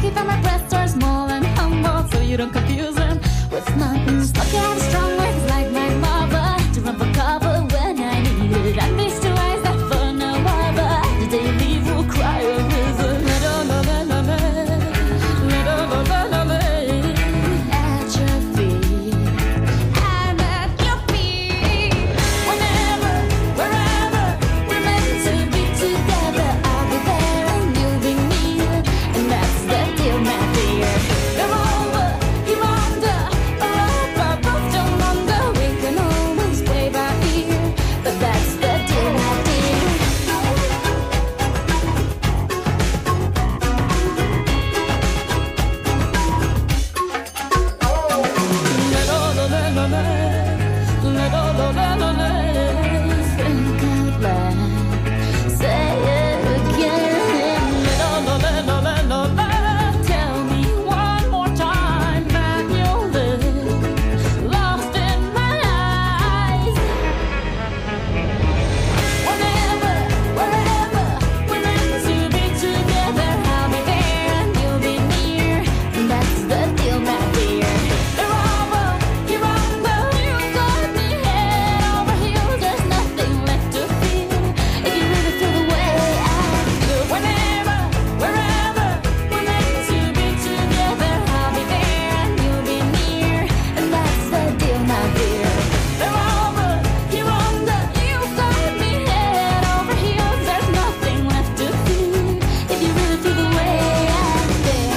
me that my breasts are small and humble, so you don't confuse them with nothing. Stuck I have strong legs like my mother to run for cover when I need it. And these two eyes that for no other. The day you leave will cry a river. At your feet, I'm at your feet. Whenever, wherever we're meant to be together, I'll be there and you'll be near, and that's the deal, my dear. You're over, you're under, or both don't wonder. We can always play by ear, but that's the deal, my dear. Think out loud, say it again. Tell me one more time that you'll live lost in my eyes. Whenever, wherever we're meant to be together, I'll be there and you'll be near, and that's the deal, my dear. You're over, you're under, you got me head over heels. There's nothing left to fear if you really feel the way I feel. Whenever, wherever we're meant to be together, I'll be there and you'll be near, and that's the deal, my dear. You're over, you're under, you got me head over heels. There's nothing left to fear if you really feel the way I feel.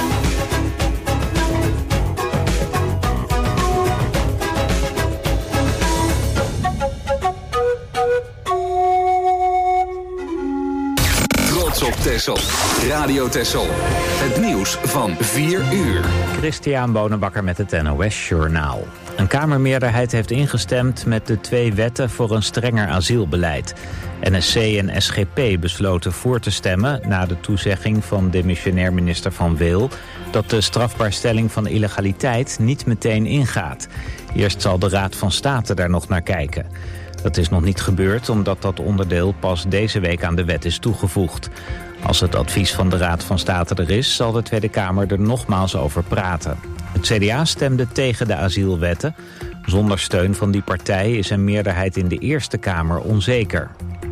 Trots op Texel. Radio Texel. Het nieuws van 4 uur. Christian Bonenbakker met het NOS Journaal. Een Kamermeerderheid heeft ingestemd met de 2 wetten voor een strenger asielbeleid. NSC en SGP besloten voor te stemmen na de toezegging van demissionair minister Van Weel dat de strafbaarstelling van illegaliteit niet meteen ingaat. Eerst zal de Raad van State daar nog naar kijken. Dat is nog niet gebeurd omdat dat onderdeel pas deze week aan de wet is toegevoegd. Als het advies van de Raad van State er is, zal de Tweede Kamer er nogmaals over praten. Het CDA stemde tegen de asielwetten. Zonder steun van die partij is een meerderheid in de Eerste Kamer onzeker.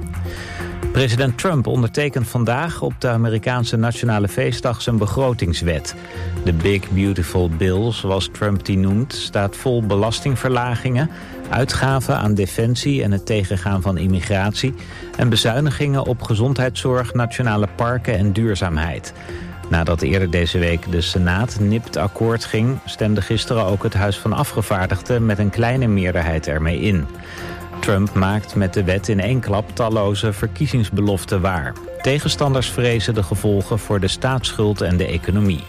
President Trump ondertekent vandaag op de Amerikaanse Nationale Feestdag zijn begrotingswet. De Big Beautiful Bill, zoals Trump die noemt, staat vol belastingverlagingen, uitgaven aan defensie en het tegengaan van immigratie en bezuinigingen op gezondheidszorg, nationale parken en duurzaamheid. Nadat eerder deze week de Senaat nipt akkoord ging, stemde gisteren ook het Huis van Afgevaardigden met een kleine meerderheid ermee in. Trump maakt met de wet in één klap talloze verkiezingsbeloften waar. Tegenstanders vrezen de gevolgen voor de staatsschuld en de economie.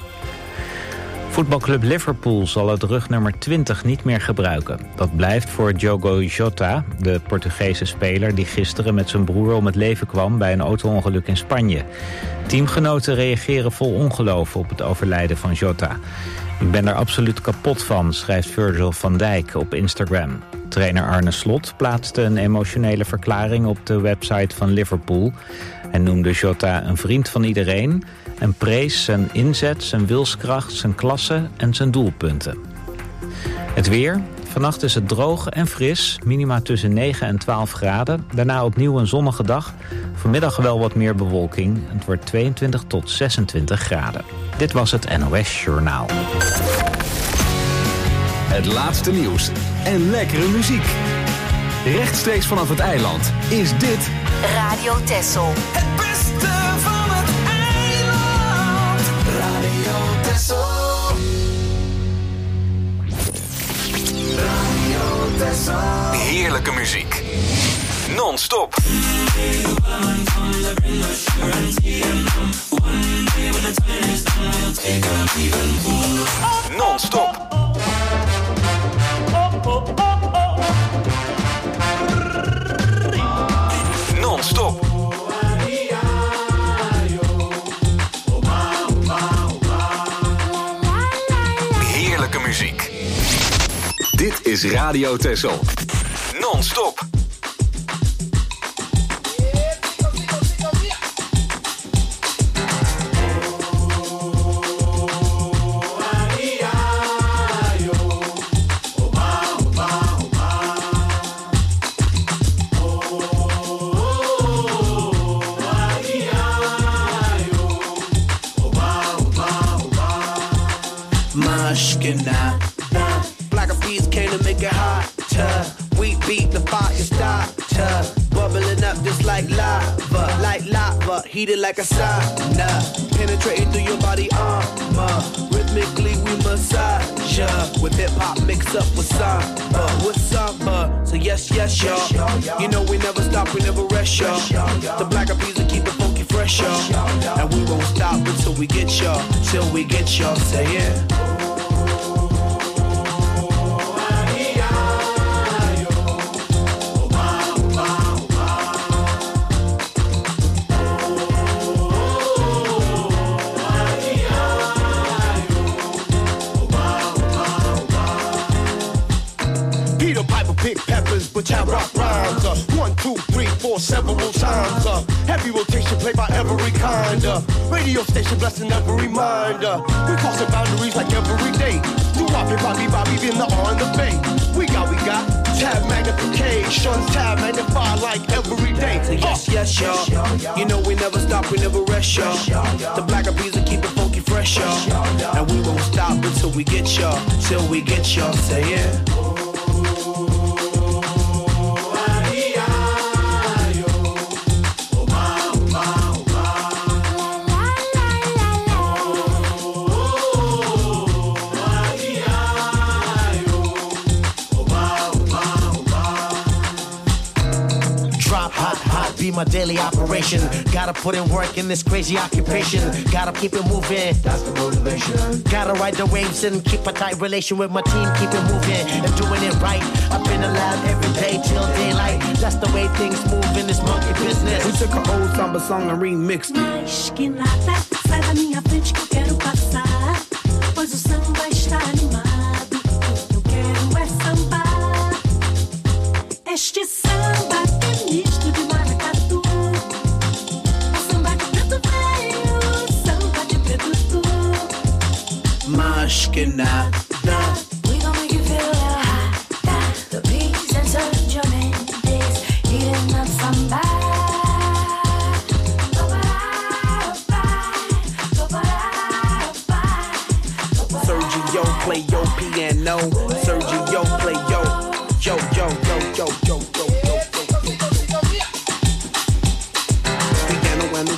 Voetbalclub Liverpool zal het rugnummer 20 niet meer gebruiken. Dat blijft voor Diogo Jota, de Portugese speler die gisteren met zijn broer om het leven kwam bij een auto-ongeluk in Spanje. Teamgenoten reageren vol ongeloof op het overlijden van Jota. Ik ben er absoluut kapot van, schrijft Virgil van Dijk op Instagram. Trainer Arne Slot plaatste een emotionele verklaring op de website van Liverpool. Hij noemde Jota een vriend van iedereen en prees zijn inzet, zijn wilskracht, zijn klasse en zijn doelpunten. Het weer. Vannacht is het droog en fris, minima tussen 9 en 12 graden. Daarna opnieuw een zonnige dag. Vanmiddag wel wat meer bewolking. Het wordt 22 tot 26 graden. Dit was het NOS Journaal. Het laatste nieuws en lekkere muziek. Rechtstreeks vanaf het eiland is dit Radio Texel. Het beste van het eiland. Radio Texel. Radio Texel. heerlijke muziek. Non-stop. Non-stop. Non-stop. Heerlijke muziek. Dit is Radio Texel. Non-stop. Mushkina. Black of peas came to make it hotter. We beat the fire starter. Bubbling up just like lava, heated like a sauna. Penetrating through your body armor. Rhythmically we massage ya. With hip hop mixed up with samba. So yes, y'all. You know we never stop, we never rest, y'all. The Black of peas will keep it funky fresh, y'all. And we won't stop until we get y'all. Till we get y'all, say it. Pick peppers, but I rock rhymes. 1, 2, 3, 4, several times. Heavy rotation played by every kind. Radio station blessing every mind. We crossing boundaries like every day. Do Bobby, in the on the bay. We got tab magnification, tab magnify like every day. So yes, y'all. You know we never stop, we never rest, y'all. The Black of peas will keep it funky fresh, y'all. And we won't stop until we get y'all. Till we get y'all, say it. Be my daily operation. Gotta put in work in this crazy occupation. Gotta keep it moving. That's the motivation. Gotta ride the waves and keep a tight relation with my team. Keep it moving and doing it right. I've been allowed every day till daylight. That's the way things move in this monkey business. We took an old samba song and remixed it. Mas que nada, sai da minha frente que eu quero passar. Pois o samba está animado. Eu quero é sambar. Este samba que é misto de maracatu. O samba de preto veio, o samba de preto tu. Mas que nada. We gon' make you feel hot. The peace and sunshine days, heating up samba. Sergio play your piano. Sergio play yo. Yo. Piano, bueno.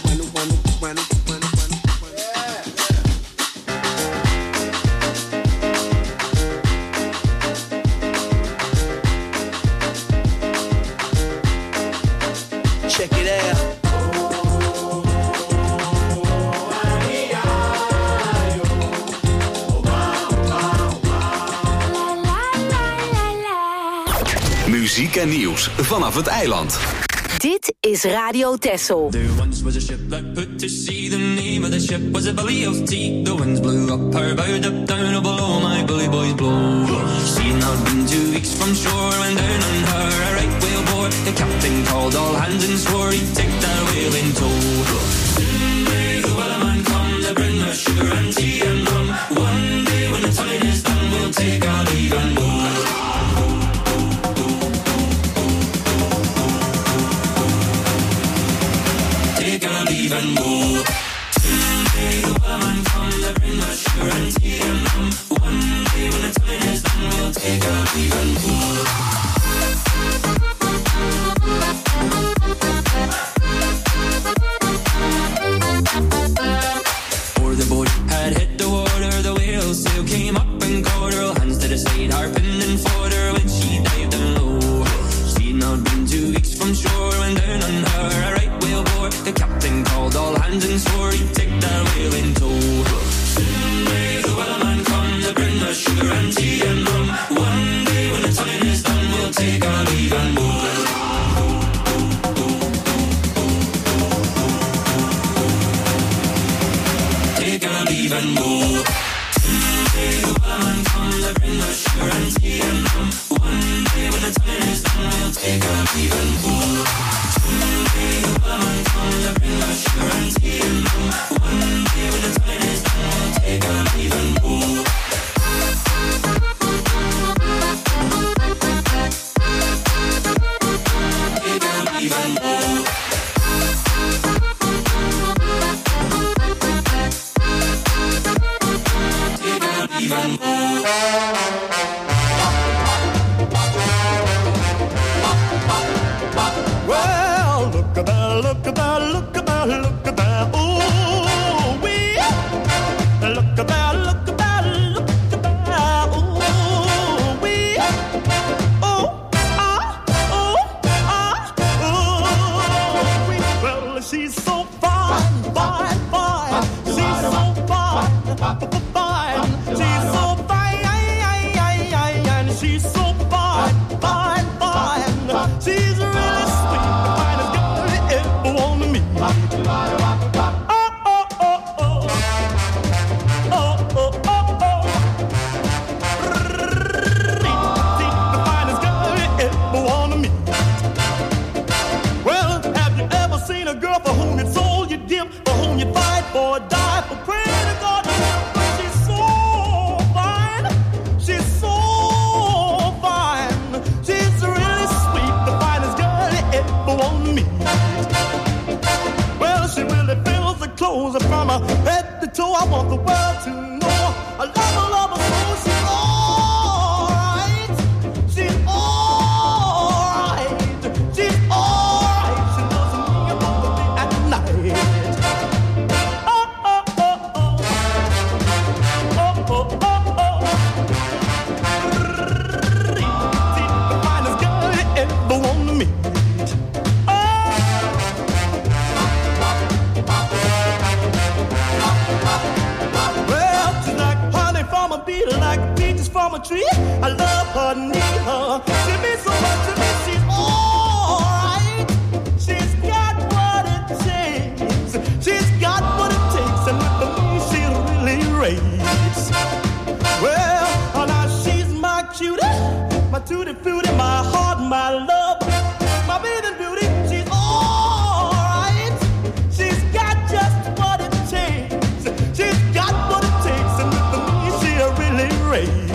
Check it out. Muziek en nieuws vanaf het eiland. Dit is Radio Texel. There once was a ship that put to sea. The name of the ship was a Billy of Tea. The winds blew up her bow, up down, oh below my bully boys blow. She had not been 2 weeks from shore when down on her a right whale bore. The captain called all hands and swore he'd take that whale in tow. Soon may the wellerman come to bring us sugar and tea and rum. One day when the time is done, we'll take our leave and go. Even more. Someday the wellerman comes to bring us sugar and tea and rum. One day when the time is done, we'll take our leave and more. Before the boat had hit the water, the whale sail came up and caught her. Hands to the side, harping and fought her when she dived down low. She'd not been 2 weeks from shore when down on her a right whale bore. The captain called all hands and swore he'd take that whale in tow. Soon may the wellerman come to bring us sugar and tea and rum. One day when the time is done, we'll take our leave and more. Take our leave and more. Someday the wellerman come to bring us sugar and tea and rum. One day when the time is done, we'll take our leave and more. Someday the wellerman come to bring us sugar and tea and rum. One day when the time is done, we'll take our leave and more. Take our leave and more. Take our Well, look at that, look at that, look at that, look at that. Ooh, wee. Look at that, look at that, look at that. Ooh, wee. Oh, wee. Well, she's so fine, fine, fine. She's so fine, fine. She's so fine, and she's so fine, fine, fine. She's really sweet, the finest girl you ever want to meet. The finest girl you ever want to meet. Well, have you ever seen a girl for whom it's all you give, for whom you fight for, die for, pray to God? She's so fine, she's so fine, she's really sweet, the finest girl you ever want to meet. Well, she really fills the clothes from her head to toe. I want the world to know I love her so. She's alright, she's alright, she's alright. She loves me above the day and night. The finest girl you ever want to meet. Well, she's like honey from a bee, like peaches from a tree. I love her, need her. She means so much to me. She's alright. She's got what it takes. She's got what it takes, and with me she'll really race. Well, now she's my cutie, my tutti frutti, my heart, my love, my bathing beauty. She's alright. She's got just what it takes. She's got what it takes, and with me she'll really raise.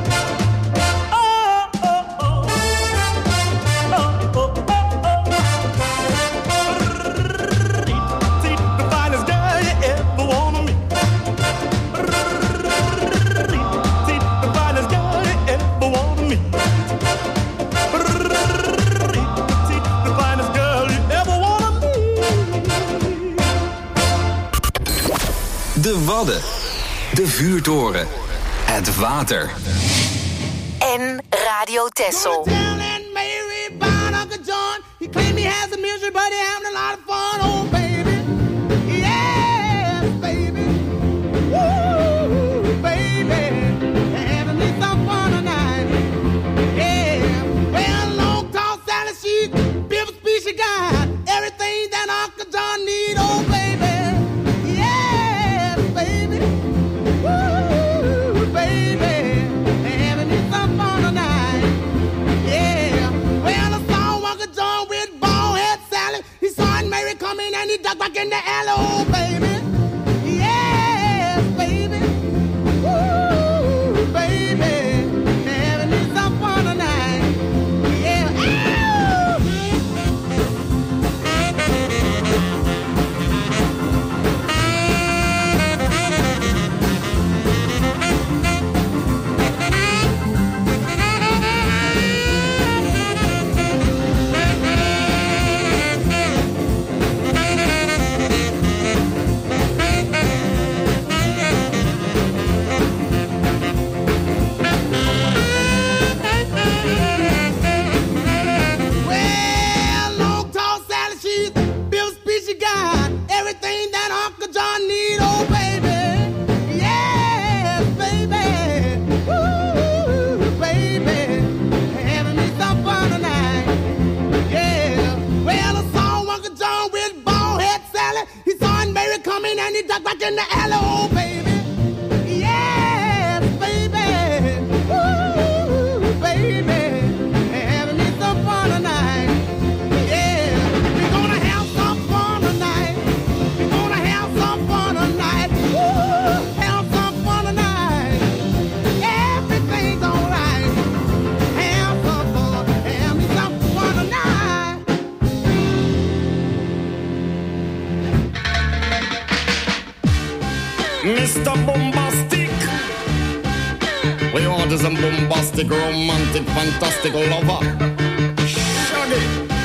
The finest girl you ever wanna meet. The finest girl you ever wanna meet. The finest girl you ever wanna meet. De Wadden. De Vuurtoren. Het water. En Radio Texel. Down and Mary found Uncle John. He claimed he has a misery, but he having a lot of fun. Oh, baby. Yes, baby. Woo, baby. Having me some fun tonight. Yeah. Well, long tall Sally, she built a species guy. Everything that Uncle John need. Oh, baby. Yes, baby. Woo, baby. Having me some fun tonight. Yeah. Well, I saw Uncle John with bald head Sally. He saw Aunt Mary coming and he ducked back in the alley. Oh, baby. Yes, baby. Woo, baby. Having me some fun tonight. Yeah. Ow! God is a bombastic, romantic, fantastic lover. Shaggy.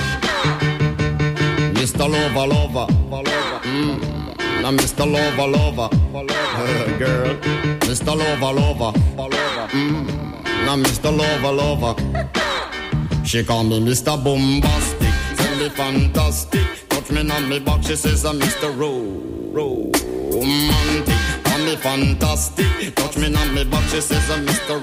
Mr. Lover. Now Mr. Lover. Girl. Mr. Lover. Now Mr. Lover. She call me Mr. Bombastic, tell me fantastic. Touch me on me back, she says I'm Mr. Romantic. Call me fantastic, touch me on me back, she says I'm Mr.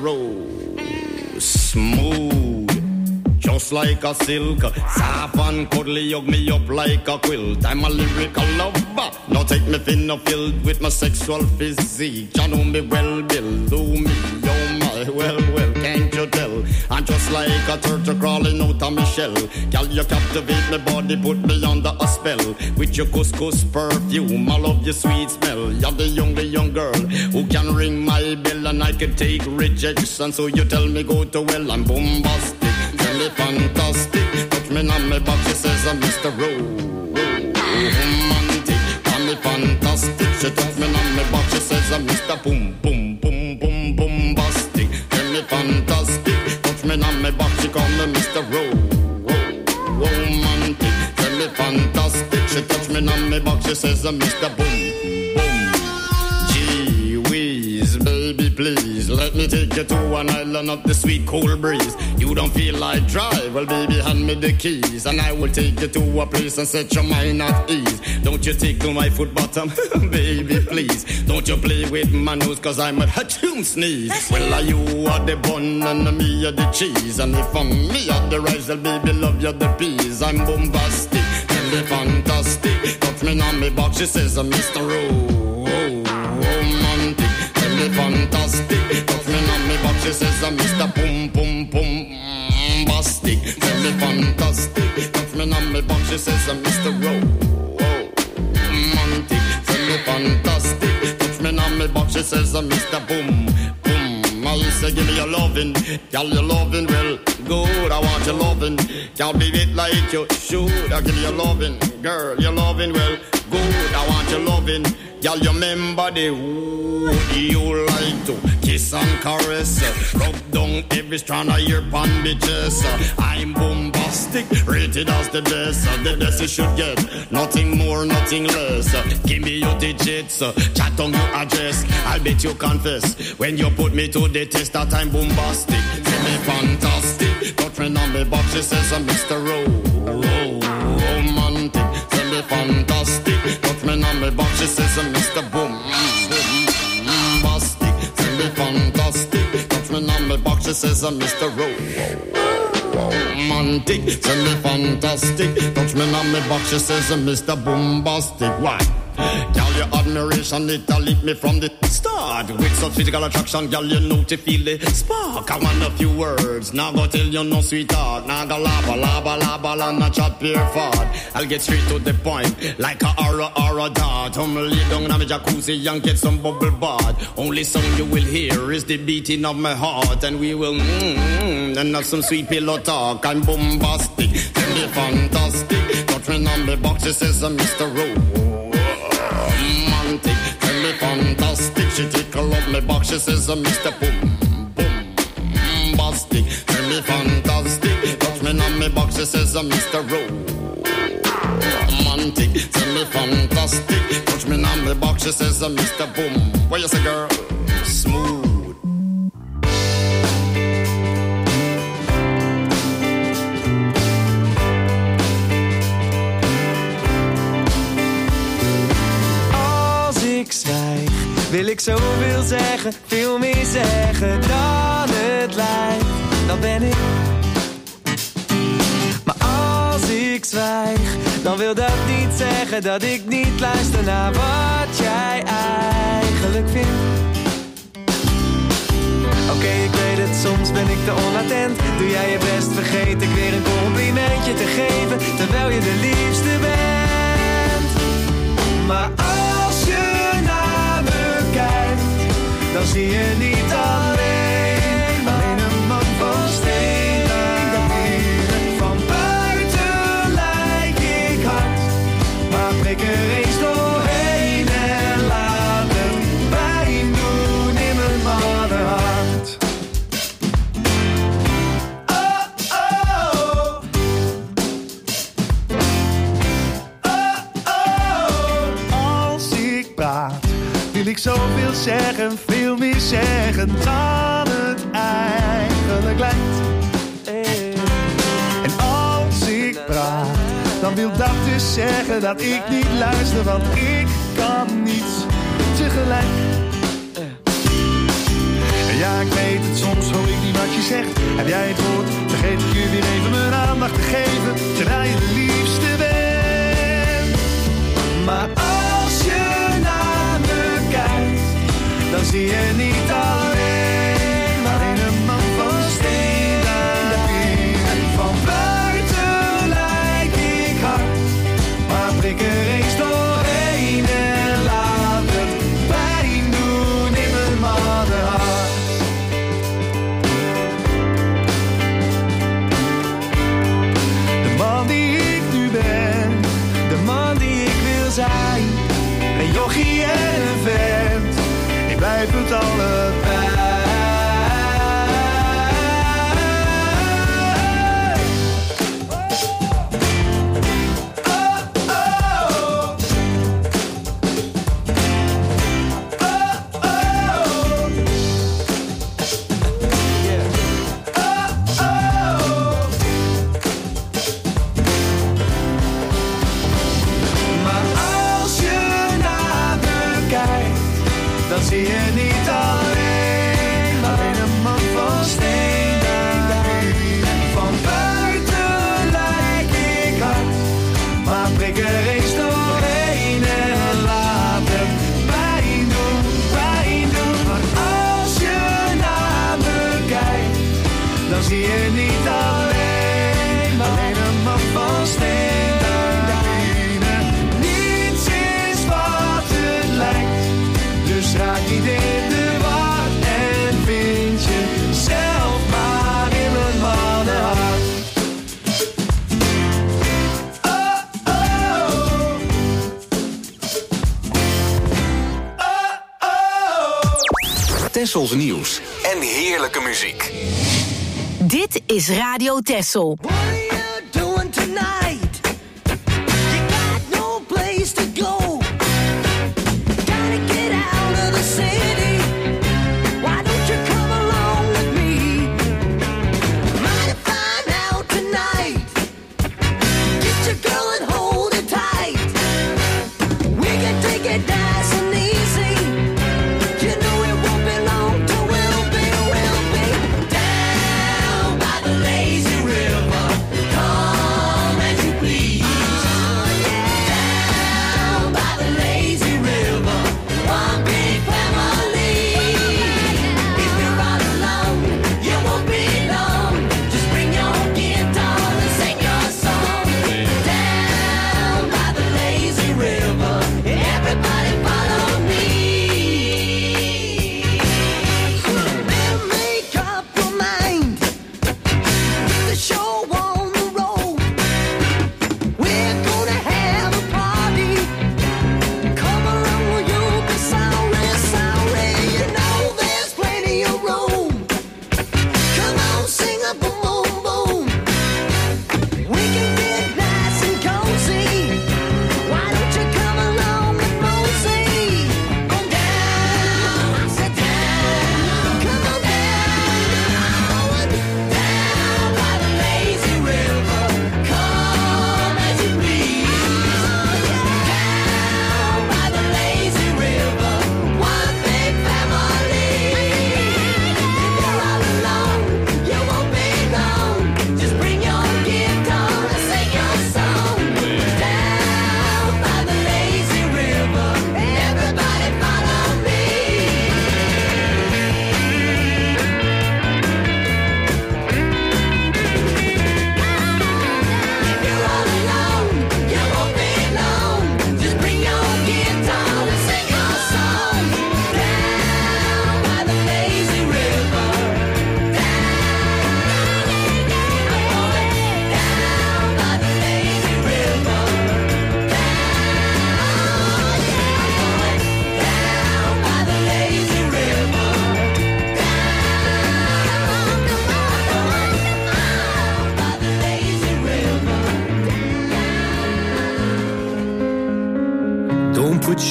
Smooth, just like a silk. Soft and cuddly, hug me up like a quilt. I'm a lyrical lover. Now take me thin or filled with my sexual physique. You know me well, Bill. Do me, oh my, well, can't you tell? I'm just like a turtle crawling out of my shell. Girl, you captivate my body, put me under a spell. With your couscous perfume, I love your sweet smell. You're the young girl who can ring my bell, and I can take rejection. So you tell me go to well, I'm bombastic. Tell me fantastic, touch me on my back, she says I'm Mr. Romantic. Tell me fantastic, she touch me on my back, she says I'm Mr. Bombastic. Tell me fantastic, touch me on my back, she call me Mr. Romantic. Tell me fantastic, she touch me on my back, she says I'm Mr. Boom. Gee whiz, baby please, let me take you to an island of the sweet cool breeze. You don't feel like drive, well baby hand me the keys, and I will take you to a place and set your mind at ease. Don't you tickle my foot bottom, baby please. Don't you play with my nose, cause I'm a hatchoon sneeze. Well you are the bun and me are the cheese, and if I'm me are the rice, well baby love you the peas. I'm bombastic, tell me fantastic, touch me on me back, she says I'm Mr. Romantic. Tell me fantastic, touch me on me back, she says I'm Mr. Bombastic. Tell me fantastic, touch me on me back, she says I'm Mr. Romantic. Tell me fantastic, touch me on me back, she says I'm Mr. Boom. I say give me your lovin', girl your lovin' well good. I want your lovin', can't be it like you should. I give you your lovin', girl your lovin' well good. I want your lovin', girl you remember the who you like to kiss and caress, rub down every strand of your pan bitches. I'm bombastic, rated as the best you should get, nothing more, nothing less. Give me your digits, chat on your address, I'll bet you confess when you put me to the test that I'm bombastic. Tell me fantastic, touch me on me back, she says I'm Mr. Romantic. Tell me fantastic, touch me on me back, she says I'm Mr. Bombastic. Tell me fantastic, touch me on me back, she says I'm Mr. Romantic. Tell me fantastic, touch me on me back, she says I'm Mr. Bombastic. Why? Girl, your admiration, it lit me from the start. With such physical attraction, girl, you know to feel the spark. I want a few words, now go tell you no sweetheart. Now go laba, and not chat pure fart. I'll get straight to the point, like a aura dart. Lay down in my jacuzzi and get some bubble bath. Only song you will hear is the beating of my heart. And we will and have some sweet pillow talk. I'm bombastic, tell me fantastic, touch me on the box, she says I'm Mr. Romantic. Tell me fantastic, she tickle up my back, she says I'm Mr. Bombastic. Tell me fantastic, touch me on my back, she says I'm Mr. Romantic. Tell me fantastic, touch me on my back, she says I'm Mr. Boom. What you say, girl? Smooth. Ik zwijg, wil ik zoveel zeggen, veel meer zeggen dan het lijkt, dan ben ik. Maar als ik zwijg, dan wil dat niet zeggen dat ik niet luister naar wat jij eigenlijk vindt. Oké, ik weet het, soms ben ik te onattent. Doe jij je best, vergeet ik weer een complimentje te geven, terwijl je de liefste bent. Maar als je naar me kijkt, dan zie je niet alleen een man van steen. Van buiten lijk ik hard, maar prik er eens doorheen en laat het pijn doen in mijn mannenhart. zeggen, veel meer zeggen dan het eigenlijk lijkt. En als ik praat, dan wil dat dus zeggen dat ik niet luister, want ik kan niets tegelijk. Ja, ik weet het, soms hoor ik niet wat je zegt. Heb jij het gehoord, vergeet ik je weer even mijn aandacht te geven, terwijl je de liefste bent. Maar als je naar me kijkt, dan zie je niet alleen maar een man van steen aan de pier. Van buiten lijk ik hard, maar prik er eens doorheen en laat het pijn doen in mijn mannenhart. De man die ik nu ben, de man die ik wil zijn, een jochie en een vent, ik blijf het allebei. Dan zie je niet alleen maar een man van steen aan de pier. Van buiten lijk ik hard, maar prik er eens doorheen en laat het pijn doen, pijn doen. Maar als je naar me kijkt, dan zie je niet alleen maar een man van steen aan de pier. Niets is wat het lijkt. Dus raak niet in de war en vind je zelf maar in mijn mannenhart. Oh, oh. Oh, oh. Tessels nieuws en heerlijke muziek. Dit is Radio Tessel. What are you doing tonight? You got no place to go. Gotta get out of the city. Why don't you come along with me? Might find out tonight. Get your girl and hold it tight. We can take it nice and easy. You know it won't be long till we'll be down by the lazy river.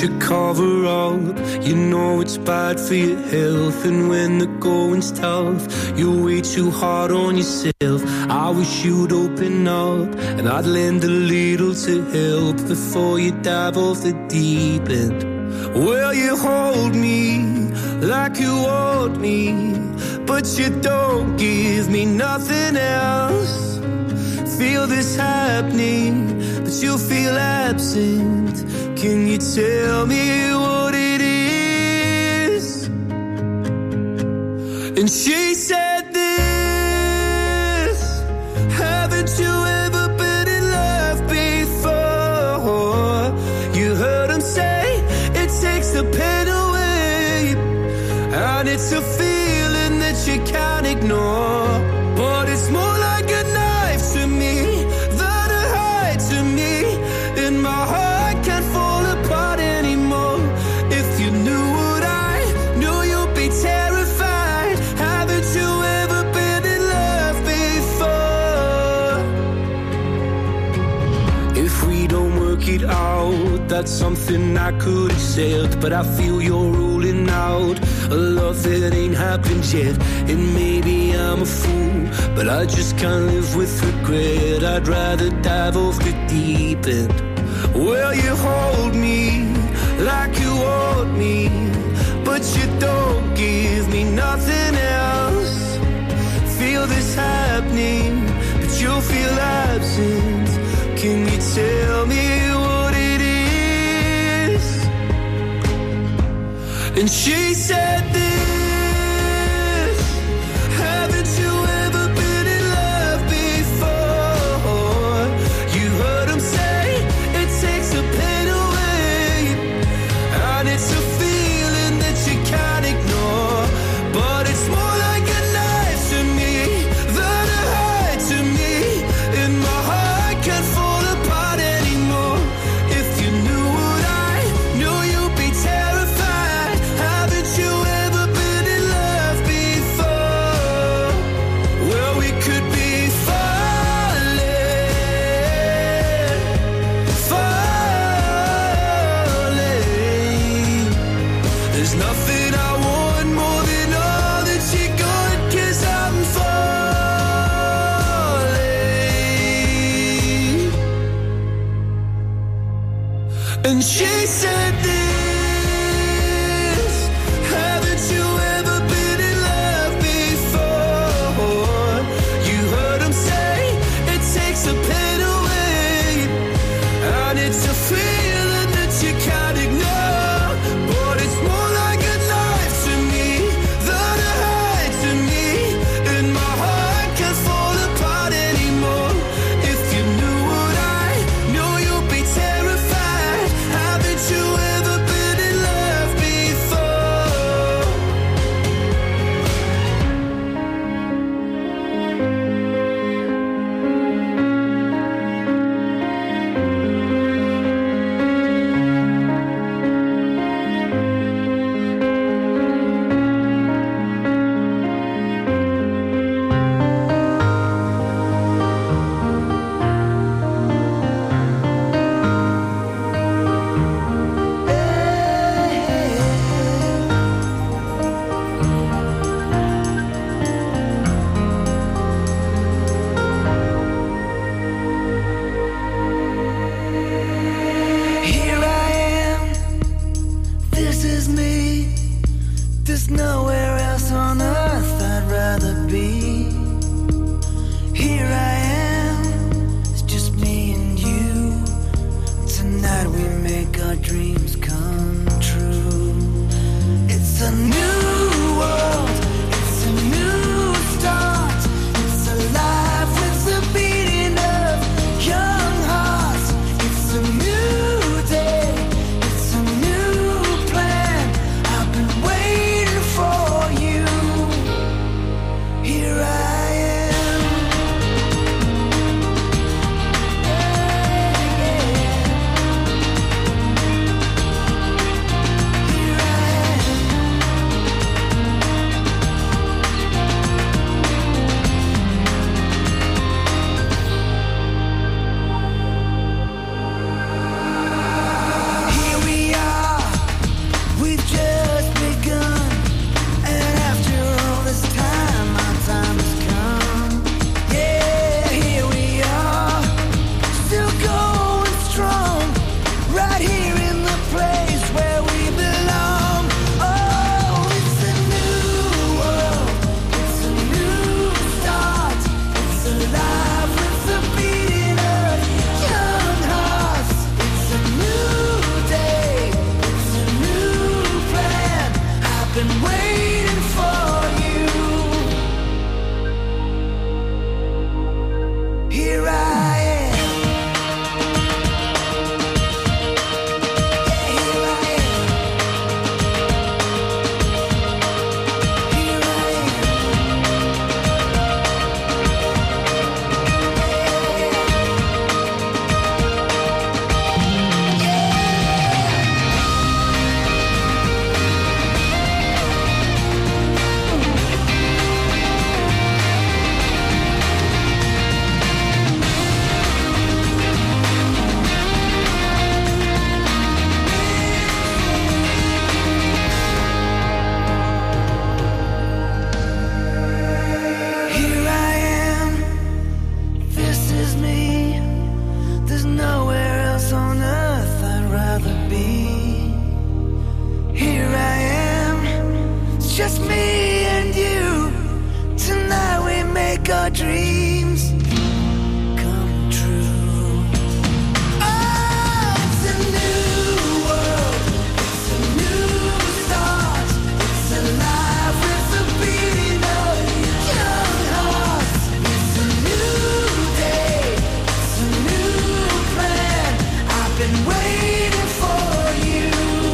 to cover up. You know it's bad for your health, and when the going's tough, you way too hard on yourself. I wish you'd open up, and I'd lend a little to help before you dive off the deep end. Well, you hold me like you want me, but you don't give me nothing else. Feel this happening, but you feel absent. Can you tell me what it is? And she said this: haven't you ever been in love before? You heard him say it takes the pain away, and it's a feeling that you can't ignore. But it's more like a knife to me than a hide to me. In my heart can't fall apart anymore. If you knew what I knew, you'd be terrified. Haven't you ever been in love before? If we don't work it out, that's something I could accept. But I feel you're ruling out a love that ain't happened yet. And maybe I'm a fool, but I just can't live with regret. I'd rather dive off the deep end. Well, you hold me like you want me, but you don't give me nothing else. Feel this happening, but you feel absent. Can you tell me what it is? And she said this: haven't you ever been in love before? You heard him say it takes the pain away, and it's a feeling that you can't ignore. But it's more like a knife to me than a hide to me. And my heart can't fall apart anymore. If you knew what I knew, you'd be terrified. Haven't you ever been in love before? Well, we could be falling, falling. There's nothing I want more than all that you got, 'cause I'm falling. And she said this: haven't you ever been in love before? You heard him say it takes the pain away, and it's a feeling that you can't ignore. But it's more like a knife to me than a hide to me. And my heart can't fall apart anymore. If you knew what I knew, you'd be terrified. Haven't you ever been in love before? Here I am, this is me. There's nowhere else on earth I'd rather be. Here I am, it's just me and you. Tonight we make our dreams come true. It's a new world, it's a new start. It's alive with the beating of young hearts. It's a new day, it's a new plan. I've been waiting for you. Here I and you. Tonight we make our dreams come true. Oh, it's a new world. It's a new start. It's a life with a beating of young hearts. It's a new day. It's a new plan. I've been waiting for you.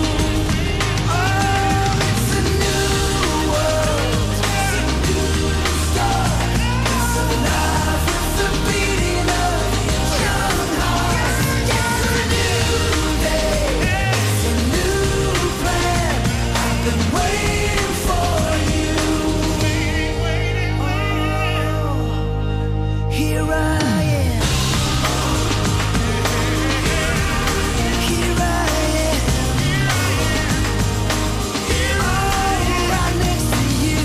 Oh, it's a new world. It's a new start. It's a life with a beating of young hearts. It's a new day. It's a new plan. I've been waiting for you. Oh, here I am. Here I am. Oh, right next to you.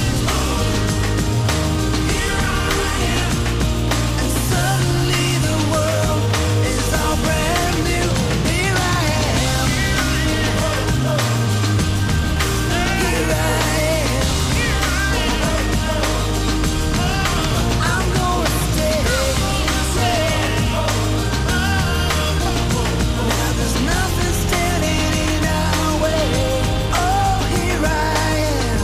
And suddenly the world is all brand new. Here I am. Here I am. I'm gonna stay. Now there's nothing standing in our way. Oh, here I am.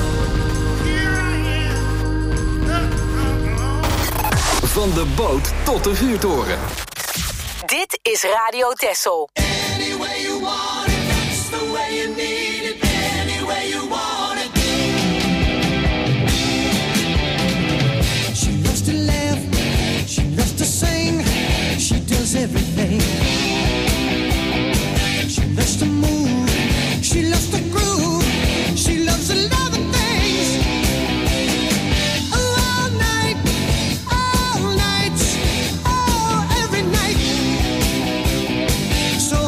Van de boot tot de vuurtoren. Dit is Radio Texel. Any way you want it, that's the way you need it. Any way you want it. She loves to laugh, she loves to sing, she does everything. She loves to move, she loves to groove, she loves a lot of things. All night, oh, every night. So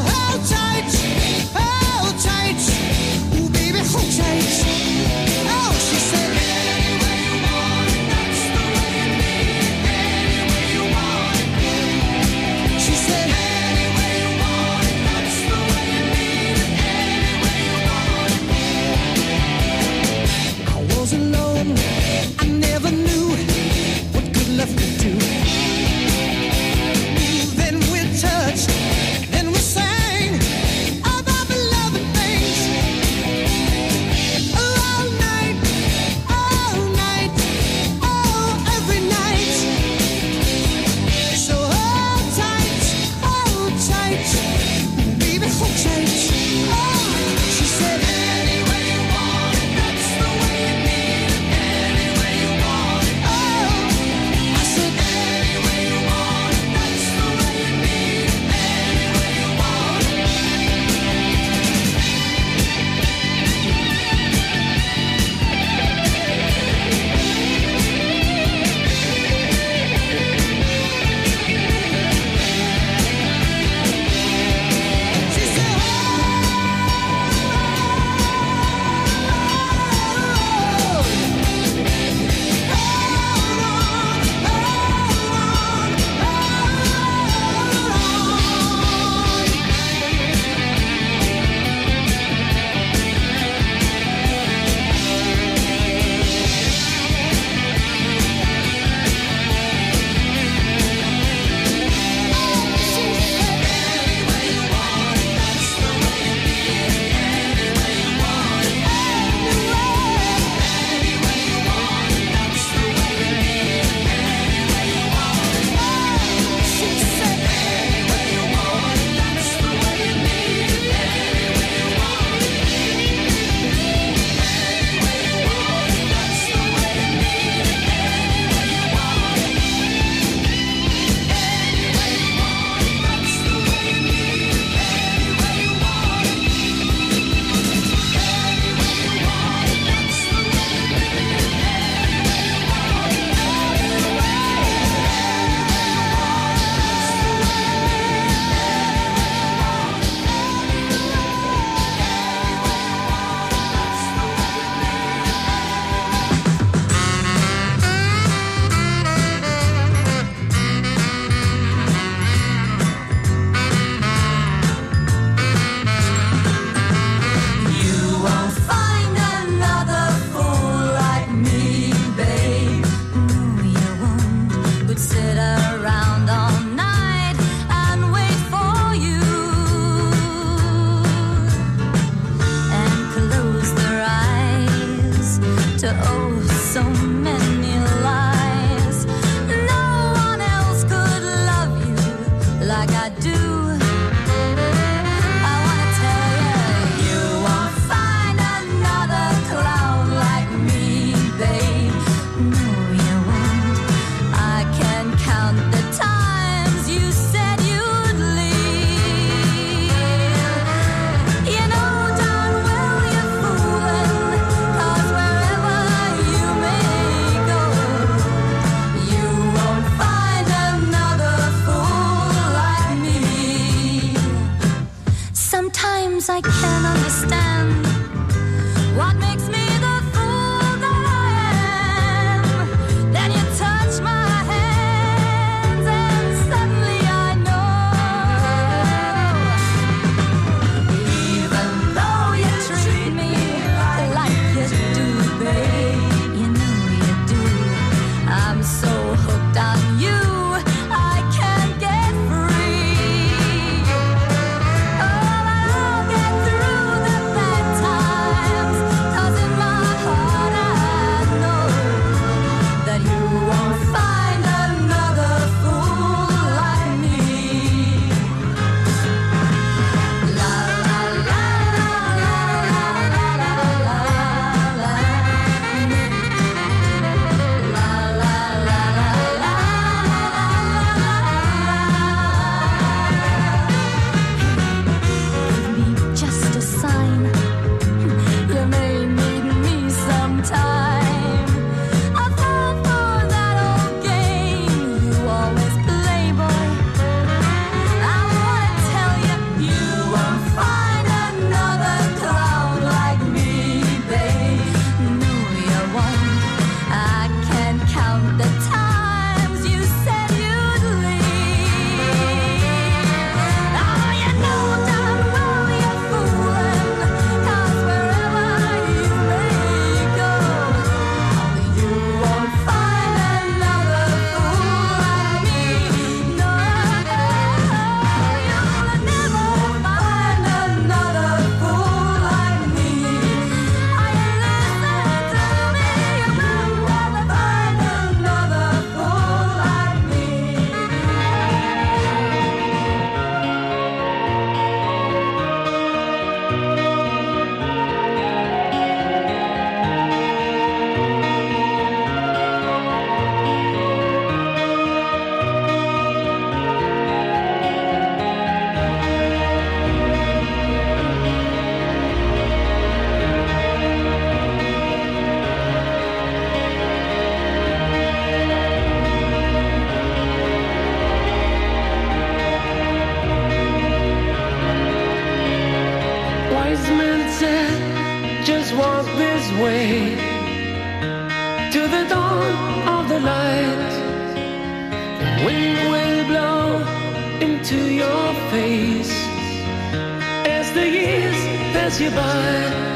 so many lies. No one else could love you like I do. I wanna tell you, you won't find another clown like me, babe. No, you won't. I can count the times you said you'd leave. You know darn well you're fooling, 'cause wherever you may go, you won't find another fool like me. Sometimes I can't understand what makes me the fool that I am. Then you touch my hands and suddenly I know. Even though you treat me like you do, babe, you know you do. I'm so hooked on you, I can't get free. Oh, but I'll get through the bad times, 'cause in my heart I know that you won't find another fool like me. La la la la la la la la la la. La la la la la Give me just a sign. You may need me sometime. I fall for that old game you always play, boy. I wanna tell you, you won't find another clown like me, babe. No, you won't. I can count the times you said you'd leave. Oh, you know darn well you're fooling, 'cause wherever you may go, you won't find another fool like me. No, you'll never find another fool like me. Are you listening to me? You will never find another fool like me. Wise men said, just walk this way to the dawn of the light. The wind will blow into your face as the years pass you by.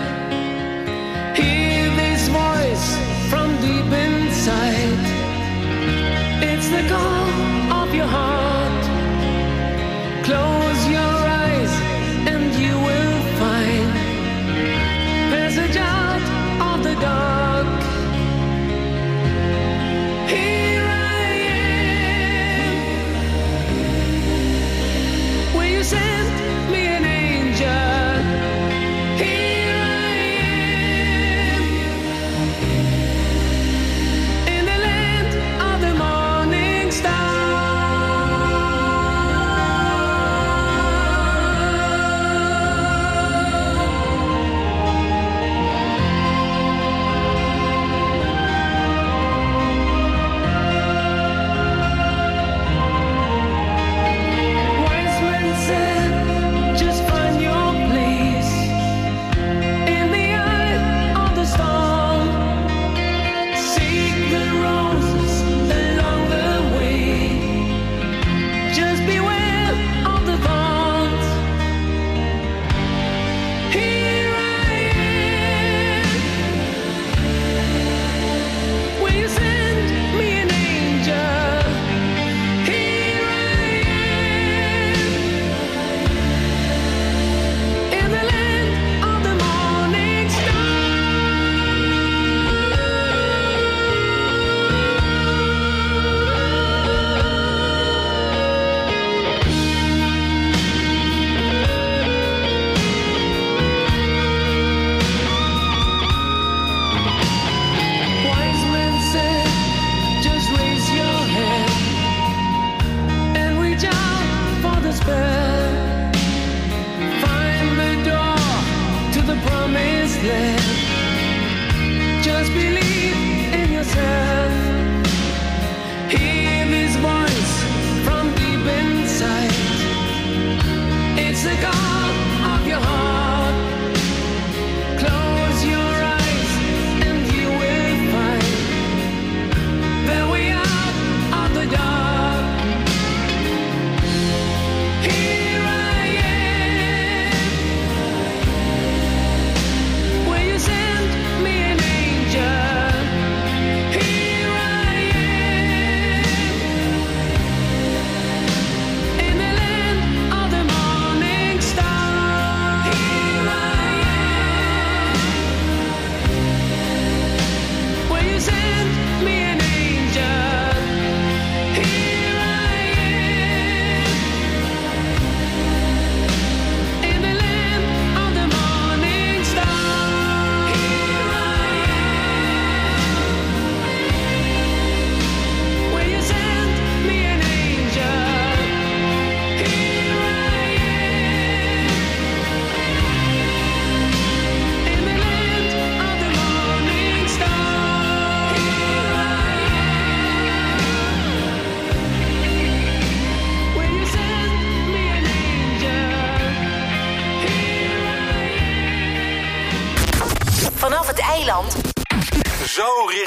Hear this voice from deep inside. It's the call of your heart. Close your eyes and you will find passage out of the dark. Here I am. Will you send me an angel? Here I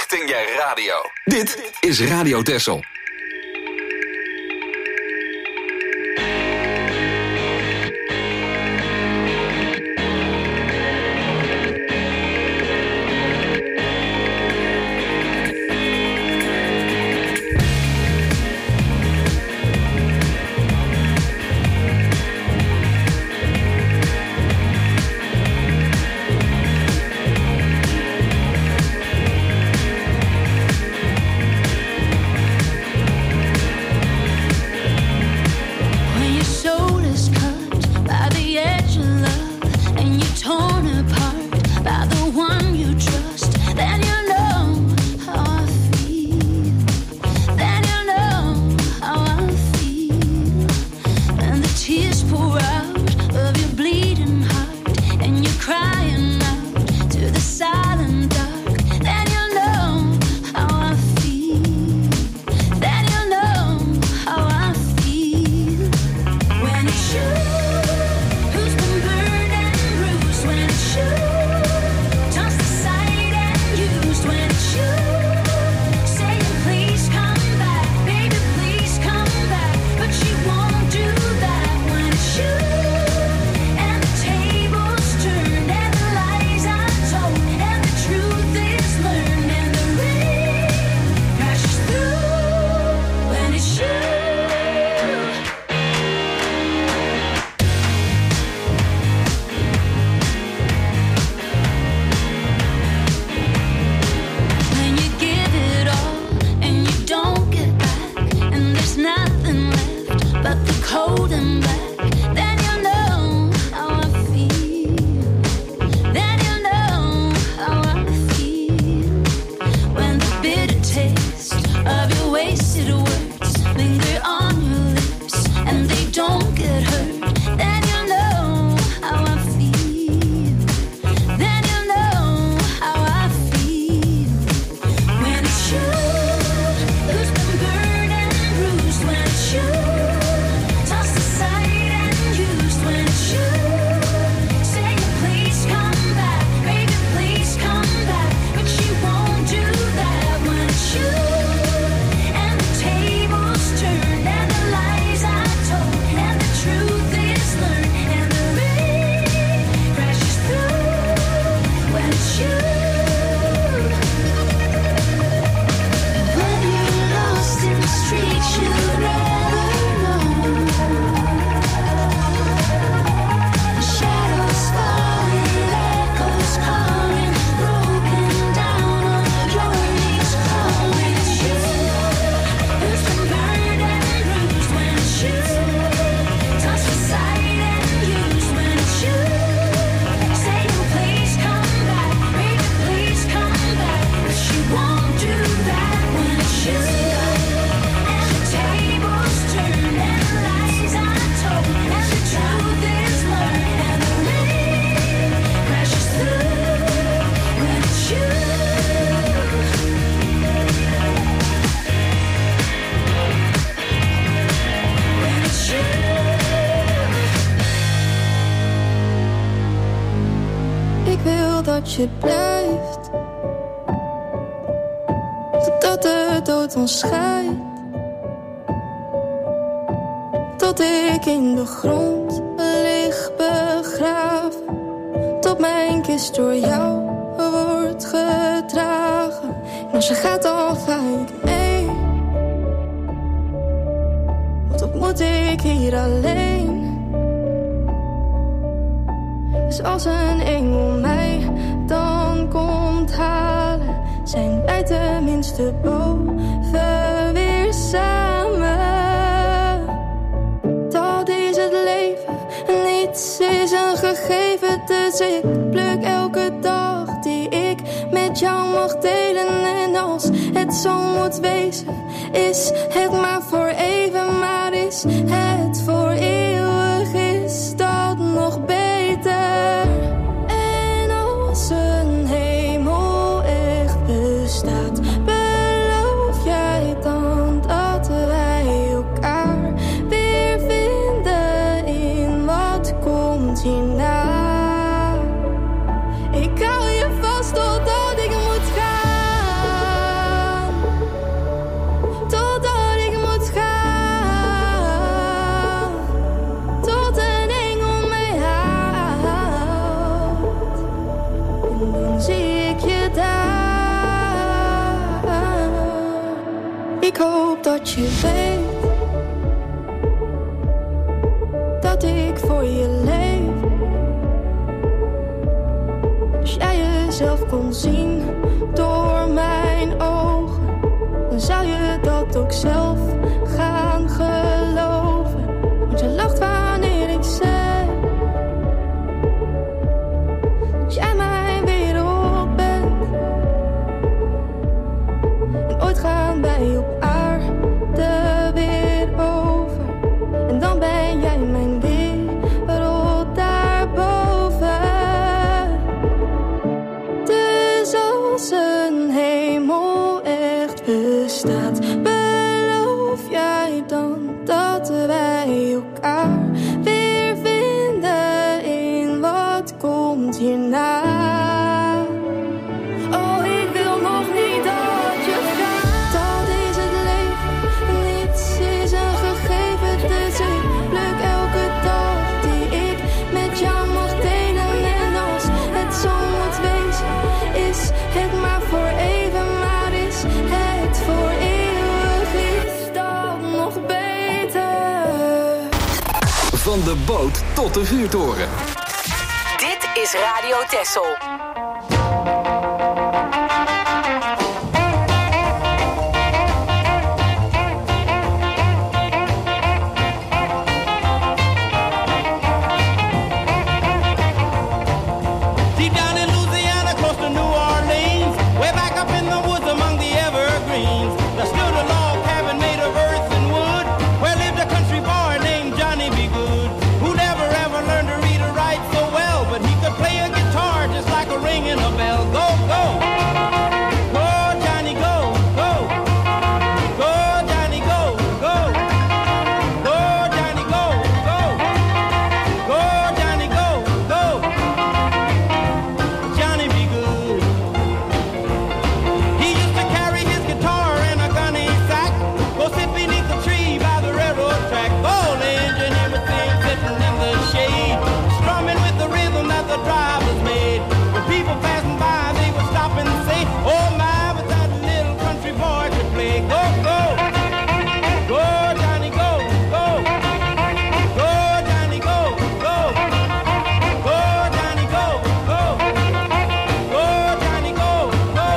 connecting je radio. Dit is Radio Texel. dat je blijft, totdat de dood ons scheidt, tot ik in de grond lig begraven, tot mijn kist door jou wordt gedragen. En als je gaat dan ga ik mee, want wat moet ik hier alleen? Dus als een engel mij dan komt halen, zijn wij tenminste boven weer samen. Dat is het leven, niets is een gegeven, dus ik pluk elke dag die ik met jou mag delen. En als het zo moet wezen, is het maar voor even, maar is het voor eeuwig, is dat nog beter. En als een hemel echt bestaat, beloof jij dan dat wij elkaar weer vinden in wat komt hierna? Ik hou je vast totdat ik moet gaan. Ik hoop dat je weet dat ik voor je leef. Als jij jezelf kon zien door mijn ogen, dan zou je dat ook zelf gaan geloven. Want je lacht wanneer ik zeg dat jij mijn wereld bent. En ooit gaan wij op aarde weer over. En dan ben jij mijn wereld daarboven. Dus als een hemel echt bestaat, beloof jij dan dat wij elkaar weer vinden in wat komt hierna? Oh, ik wil nog niet dat je gaat. Dat is het leven, niets is een gegeven. Dus ik pluk elke dag die ik met jou mag delen. En als het zo moet wezen, is het maar voor even. Maar is het voor eeuwig, is dat nog beter? Van de boot tot de vuurtoren. Dit is Radio Texel. Deep down in Louisiana, close to New Orleans, way back up in the woods among the evergreens, there stood a log cabin made of earth and wood, where lived a country boy named Johnny B. Good, who never ever learned to read or write so well, but he could play a guitar just like a ringing a bell. Go, go! Go, Johnny, go, go! Go, Johnny, go, go! Go, Johnny, go, go! Go, Johnny, go, go! Johnny be good. He used to carry his guitar in a gunny sack, go sit beneath the tree by the railroad track. Old engine, everything sitting in the shade, strumming with the rhythm that the drivers made. When people passing by, they would stop and say, oh my, but that little country boy could play. Go, go! Go, Johnny, go, go! Go, Johnny, go, go! Go, Johnny, go, go! Go, Johnny, go, go!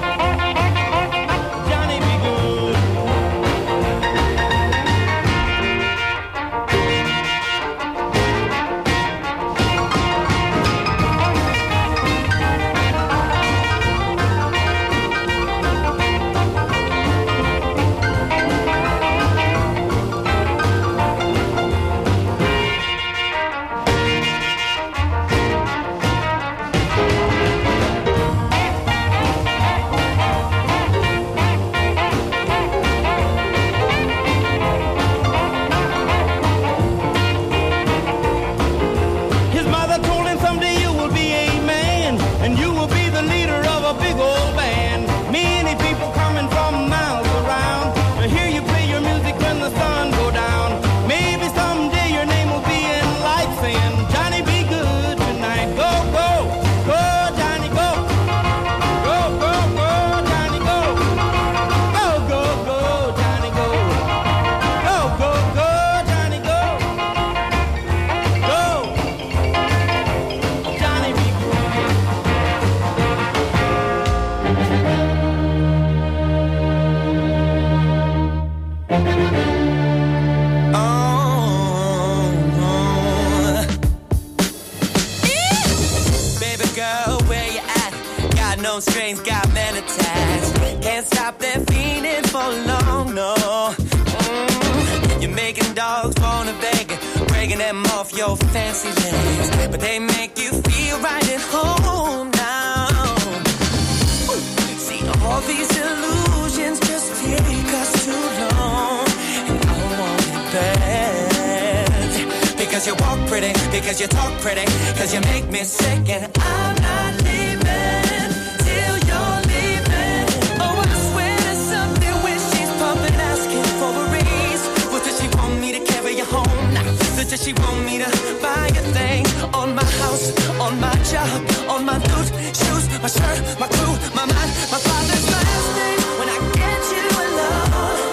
Johnny be good. His mother told him someday you will be a man, and you will be the leader of a big old band. Many people coming from miles around to hear you play your music when the sun go down. Maybe someday your name will be in lights saying, Johnny be good tonight. Go, go, go, Johnny, go. Go, go, go, Johnny, go. Go, go, go, Johnny, go. Go, go, go, Johnny, go. Go. Johnny be Baby girl, where you at? Got no strings, got men attached. Can't stop that feeling for long, no. You're making dogs wanna beg, breaking them off your fancy legs, but they make you feel right at home now. See, all these illusions just take us too long, and I want it bad. Because you walk pretty, because you talk pretty, because you make me sick, and I'm not leaving till you're leaving. Oh, I swear to something when she's pumping, asking for a raise. What does she want me to carry you home? Nah, does she want me to buy a thing? On my house, on my job, on my loot, shoes, my shirt, my crew, my mind, my father's last name. When I get you alone,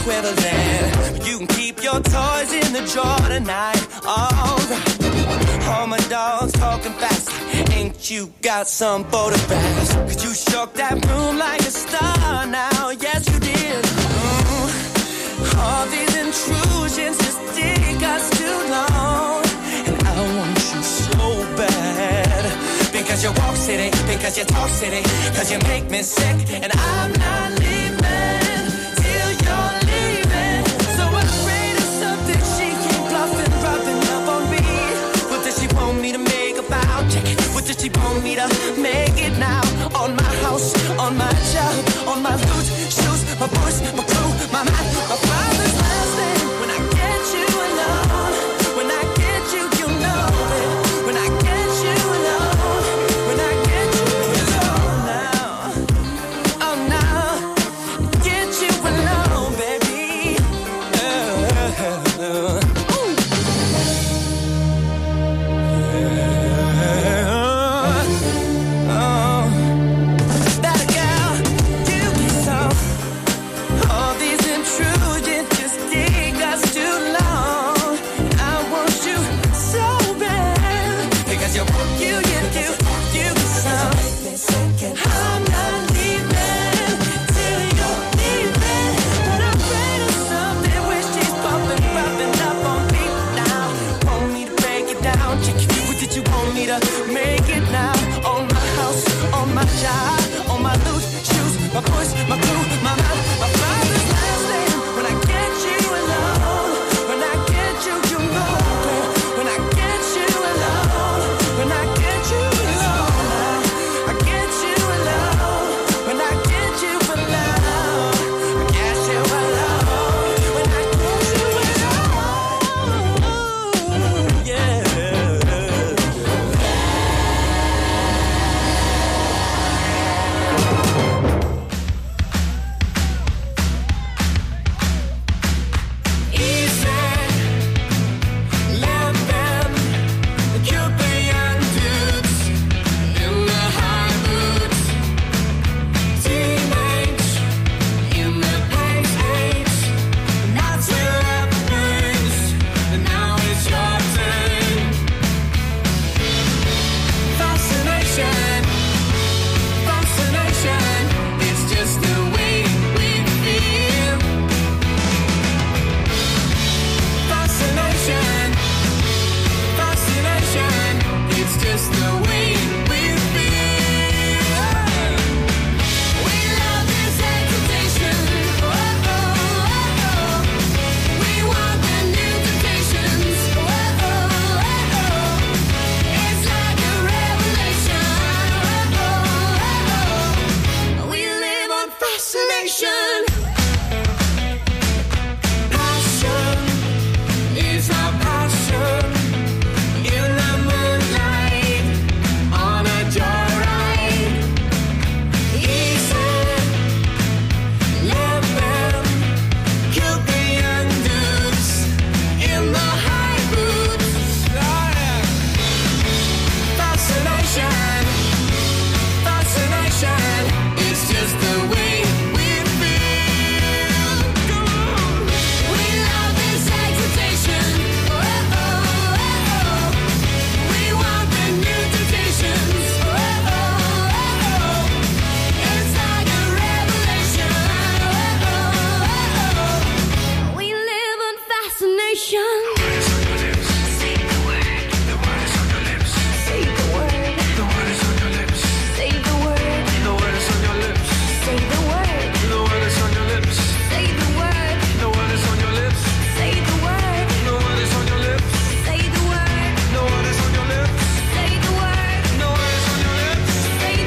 equivalent. You can keep your toys in the drawer tonight. Alright. All my dogs talking fast. Ain't you got some photographs? Cause you shook that room like a star now. Yes, you did. All these intrusions just take us too long. And I want you so bad. Because you walk city, because you talk city, cause you make me sick. And I'm not leaving till you're leaving. So afraid of something she keep bluffing, rubbing up on me. What does she want me to make about? Check it. What does she want me to make it now? On my house, on my job, on my boots, shoes, my voice, my crew, my mind, my father's